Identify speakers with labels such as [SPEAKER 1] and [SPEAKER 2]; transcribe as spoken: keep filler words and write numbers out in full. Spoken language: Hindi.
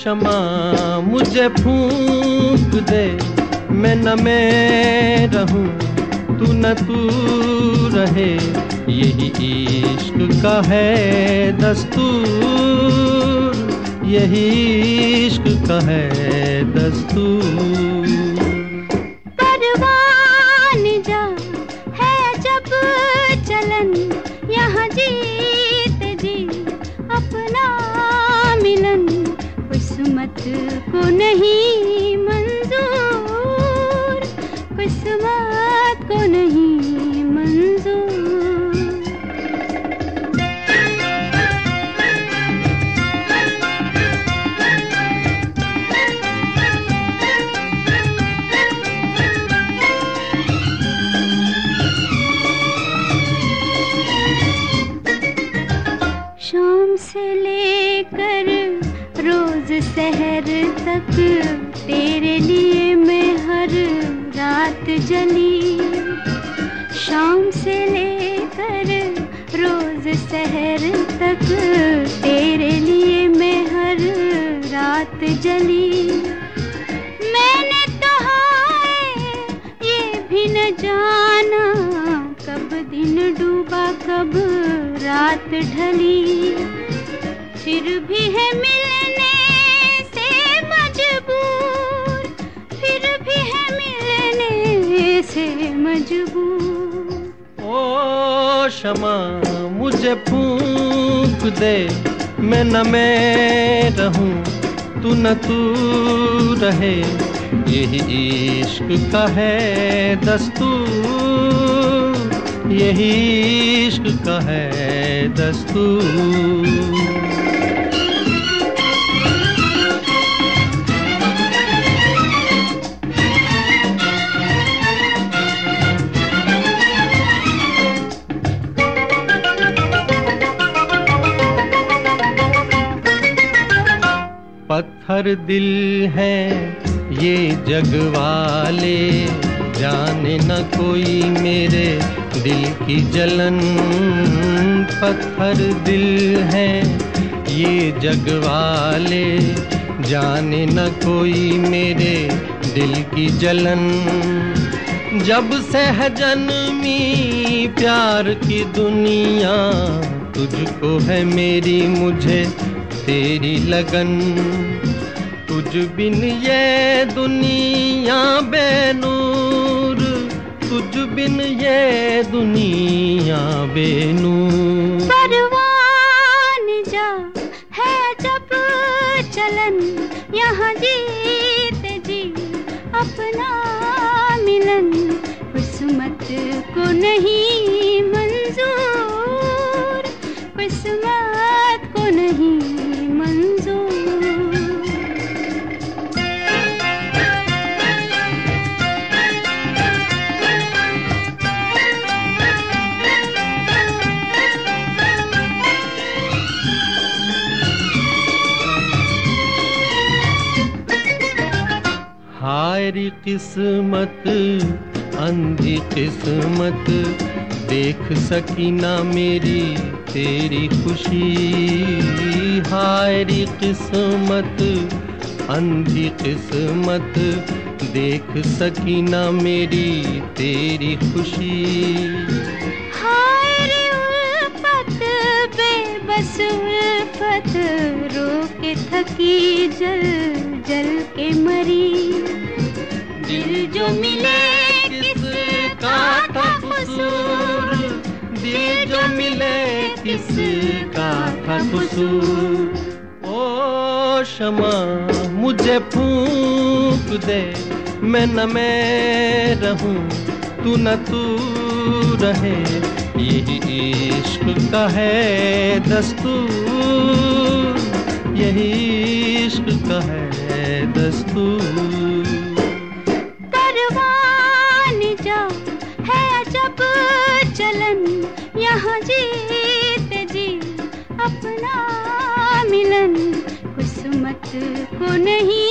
[SPEAKER 1] शमा मुझे फूंक दे, मैं न मैं रहूं तू न तू रहे, यही इश्क का है दस्तूर, यही इश्क का है दस्तूर।
[SPEAKER 2] परवान जा है जब चलन, यहाँ जीत जी अपना मिलन, किस्मत को नहीं मंजूर, किस्मत को नहीं मंजूर। शाम से लेकर रोज सहर तक तेरे लिए मैं हर रात जली, शाम से लेकर रोज सहर तक तेरे लिए मैं हर रात जली। मैंने तो हाय ये भी न जाना कब दिन डूबा कब रात ढली, फिर भी है मिलने से मजबूर, फिर भी है मिलने से मजबूर।
[SPEAKER 1] ओ शमा मुझे फूंक दे, मैं न मैं रहूं तू न तू रहे, यही इश्क का है दस्तूर, यही इश्क का है दस्तूर। पत्थर दिल है ये जग वाले, जाने न कोई मेरे दिल की जलन, पत्थर दिल है ये जग वाले, जाने न कोई मेरे दिल की जलन। जब से है जन्मी प्यार की दुनिया, तुझको है मेरी मुझे तेरी लगन, तुझ बिन ये दुनिया बेनूर, तुझ बिन ये दुनिया बेनूर।
[SPEAKER 2] परवान जा है जब चलन, यहाँ जीत जी अपना मिलन, किस्मत को नहीं मंजूर, किस्मत को नहीं मंजूर।
[SPEAKER 1] हायरी किस्मत अंधी किस्मत, देख सकी ना मेरी तेरी खुशी, हायरी किस्मत अंधी किस्मत, देख सकी ना मेरी तेरी खुशी।
[SPEAKER 2] हायरी उल्फत बेबस उल्फत, रो के थकी जल जल के मरी, दिल जो मिले किसका था कसूर, दिल जो मिले किसका था कसूर।
[SPEAKER 1] ओ शमा मुझे फूंक दे, मैं न मैं रहूं तू न तू रहे, यही इश्क का है दस्तूर, यही इश्क का है दस्तूर।
[SPEAKER 2] परवान जा है जब चलन, यहाँ जीत जी अपना मिलन, किस्मत को नहीं